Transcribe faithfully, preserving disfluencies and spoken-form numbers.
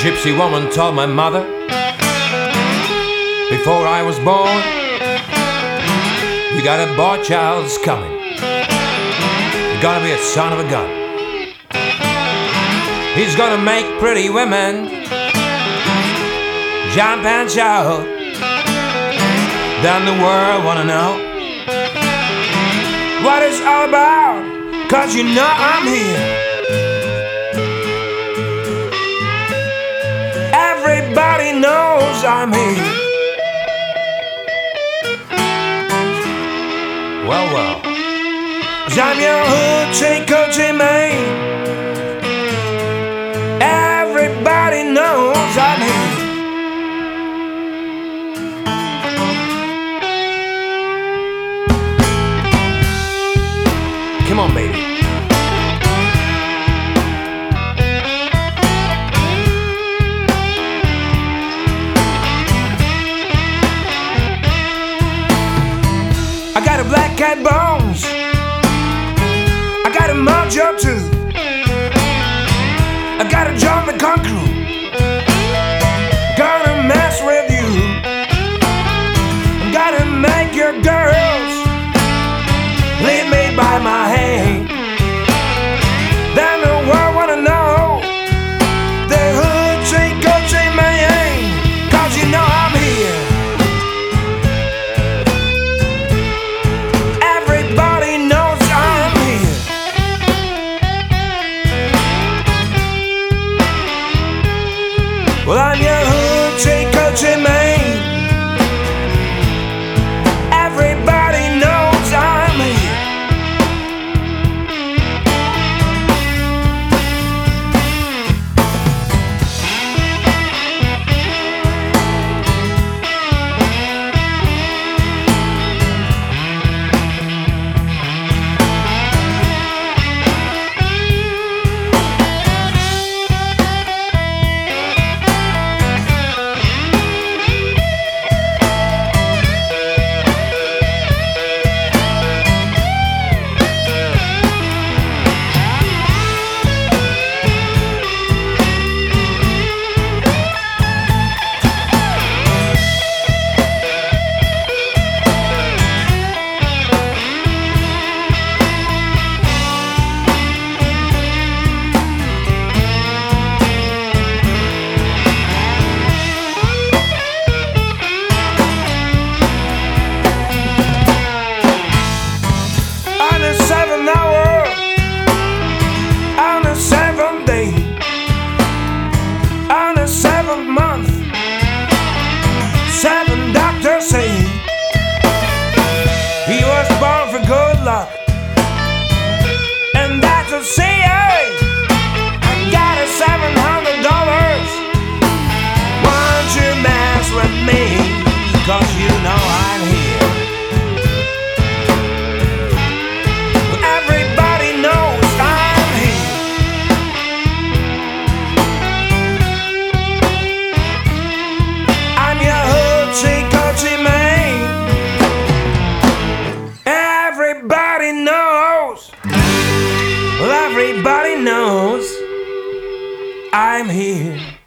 gypsy woman told my mother before I was born, you got a boy child's coming. You're gonna be a son of a gun. He's gonna make pretty women jump and shout. Then the world wanna know what it's all about, 'cause you know I'm here. Everybody knows I'm here. Well, well, 'cause I'm your hood chick, Coachy man. Everybody knows I'm here. Come on, baby. I got a black cat bones, I got a mojo too, I got a John the Conqueror, gonna mess with you. I'm gonna make your girls lead me by my hand. Then the world wanna know the hood chick, Coachy man, 'cause you know I'm here. Everybody knows I'm here. Well, I'm your hood chick, Coachy man. Everybody knows I'm here. Seven doctors say he was born for good luck, and that's a C A. I got a seven hundred dollars. Won't you mess with me? 'Cause you know I'm here. Everybody knows I'm here. I'm your Coachy, Coachy man. Everybody knows. Well, everybody knows I'm here.